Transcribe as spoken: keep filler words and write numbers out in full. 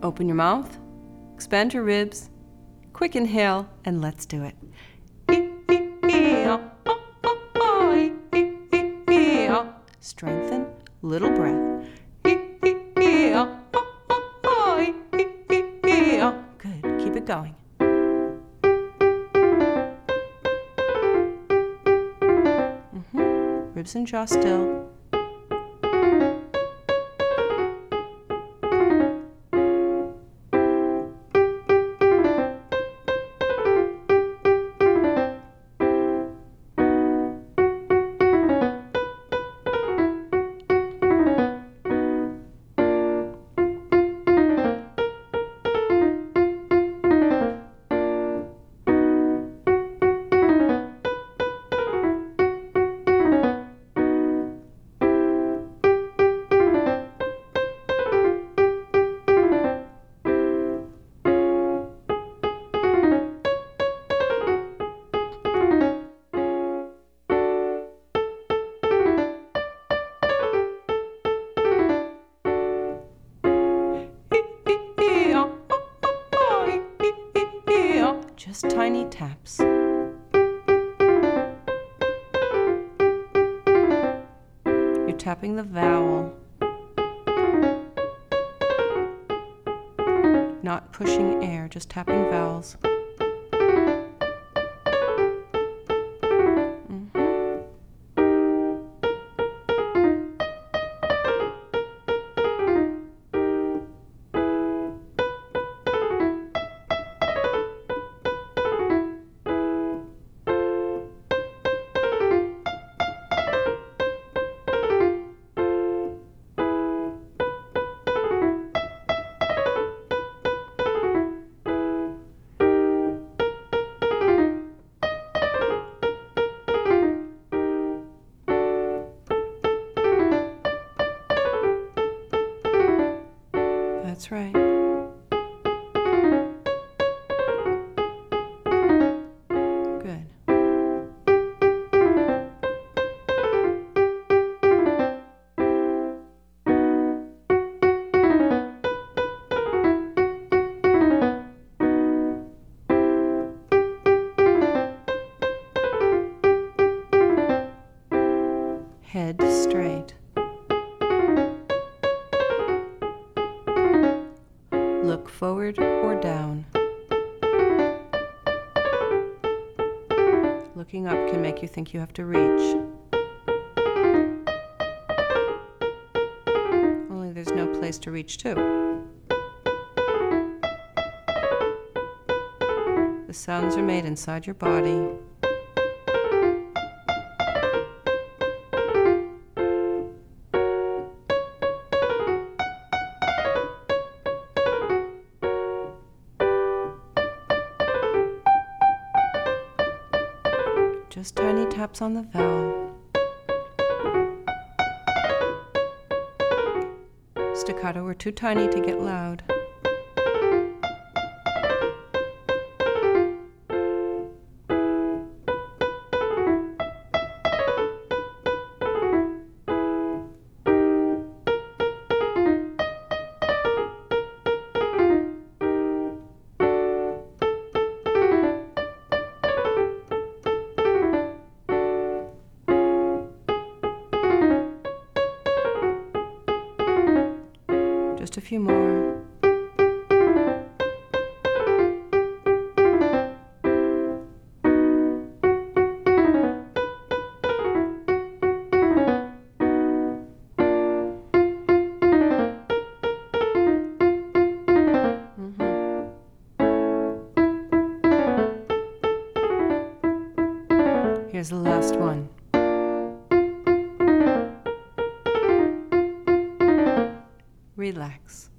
Open your mouth, expand your ribs, quick inhale, and let's do it. Strengthen, little breath. Good, keep it going. Mm-hmm. Ribs and jaw still. Just tiny taps. You're tapping the vowel, not pushing air, just tapping vowels. That's right. Good. Head straight. Look forward or down. Looking up can make you think you have to reach. Only there's no place to reach to. The sounds are made inside your body. Just tiny taps on the vowel. Staccato or too tiny to get loud. Just a few more. Mm-hmm. Here's the last one. Relax.